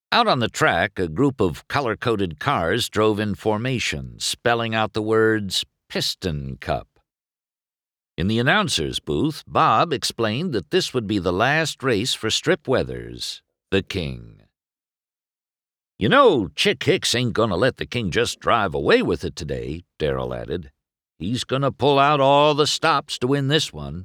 Out on the track, a group of color-coded cars drove in formation, spelling out the words Piston Cup. In the announcer's booth, Bob explained that this would be the last race for Strip Weathers, the King. "You know, Chick Hicks ain't gonna let the King just drive away with it today," Darrell added. "He's gonna pull out all the stops to win this one."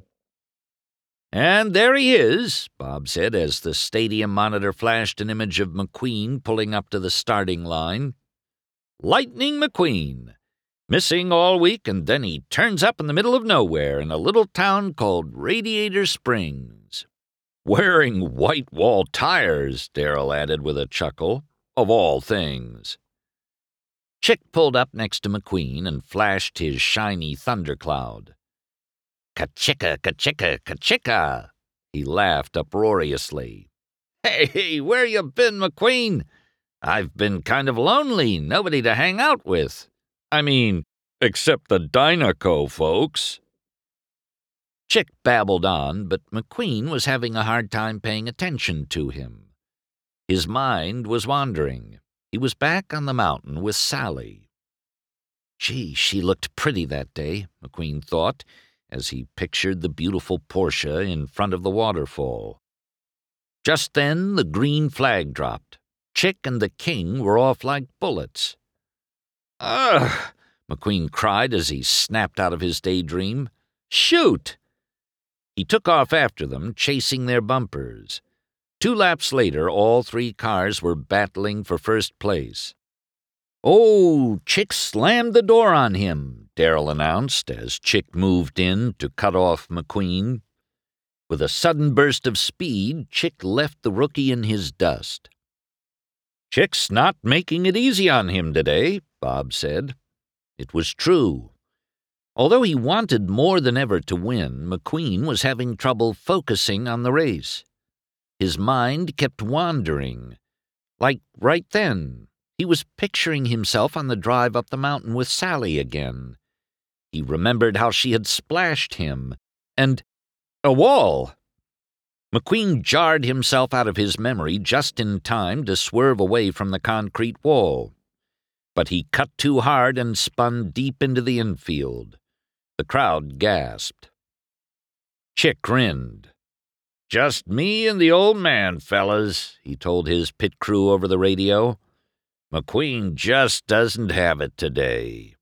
"And there he is," Bob said as the stadium monitor flashed an image of McQueen pulling up to the starting line. "Lightning McQueen. Missing all week, and then he turns up in the middle of nowhere in a little town called Radiator Springs. Wearing white wall tires," Darrell added with a chuckle, "of all things." Chick pulled up next to McQueen and flashed his shiny thundercloud. "Ka-chicka, ka-chicka, ka-chicka!" He laughed uproariously. "Hey, where you been, McQueen? I've been kind of lonely, nobody to hang out with. I mean, except the Dynaco folks." Chick babbled on, but McQueen was having a hard time paying attention to him. His mind was wandering. He was back on the mountain with Sally. Gee, she looked pretty that day, McQueen thought, as he pictured the beautiful Portia in front of the waterfall. Just then the green flag dropped. Chick and the King were off like bullets. "Ugh!" McQueen cried as he snapped out of his daydream. "Shoot!" He took off after them, chasing their bumpers. 2 laps later, all 3 cars were battling for first place. "Oh, Chick slammed the door on him," Darrell announced as Chick moved in to cut off McQueen. With a sudden burst of speed, Chick left the rookie in his dust. "Chick's not making it easy on him today," Bob said. It was true. Although he wanted more than ever to win, McQueen was having trouble focusing on the race. His mind kept wandering. Like right then, he was picturing himself on the drive up the mountain with Sally again. He remembered how she had splashed him, and a wall. McQueen jarred himself out of his memory just in time to swerve away from the concrete wall. But he cut too hard and spun deep into the infield. The crowd gasped. Chick grinned. "Just me and the old man, fellas," he told his pit crew over the radio. "McQueen just doesn't have it today."